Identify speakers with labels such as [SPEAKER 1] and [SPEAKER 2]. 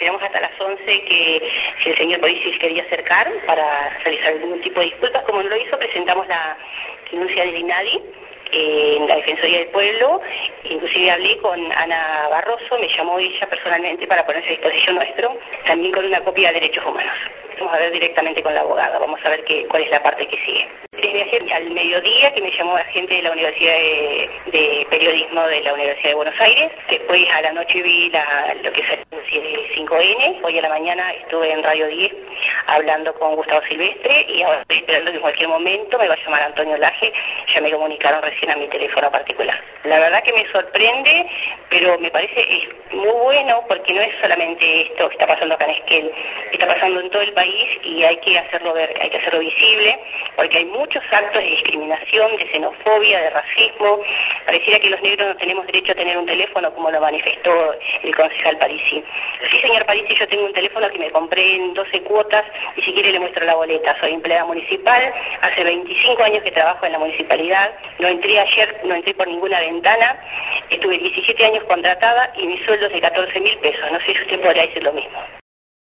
[SPEAKER 1] esperamos hasta las 11 que si el señor Parisi quería acercar para realizar algún tipo de disculpas. Como no lo hizo, presentamos la denuncia del INADI en la Defensoría del Pueblo. Inclusive hablé con Ana Barroso, me llamó ella personalmente para ponerse a disposición nuestro, también con una copia de Derechos Humanos. Vamos a ver directamente con la abogada, vamos a ver cuál es la parte que sigue. Desde ayer al mediodía que me llamó la gente de la Universidad de Periodismo de la Universidad de Buenos Aires, después a la noche vi lo que es el 5N, hoy a la mañana estuve en Radio 10 hablando con Gustavo Silvestre y ahora estoy esperando que en cualquier momento me va a llamar Antonio Laje, ya me comunicaron recién a mi teléfono particular. La verdad que me sorprende, pero me parece muy bueno porque no es solamente esto que está pasando acá en Esquel, está pasando en todo el país y hay que hacerlo ver, hay que hacerlo visible, porque hay muchos actos de discriminación, de xenofobia, de racismo. Pareciera que los negros no tenemos derecho a tener un teléfono, como lo manifestó el concejal Parisi. Sí, señor Parisi, yo tengo un teléfono que me compré en 12 cuotas y si quiere le muestro la boleta. Soy empleada municipal, hace 25 años que trabajo en la municipalidad, no entré ayer, no entré por ninguna ventana, estuve 17 años contratada y mi sueldo es de 14.000 pesos. No sé si usted podrá decir lo mismo.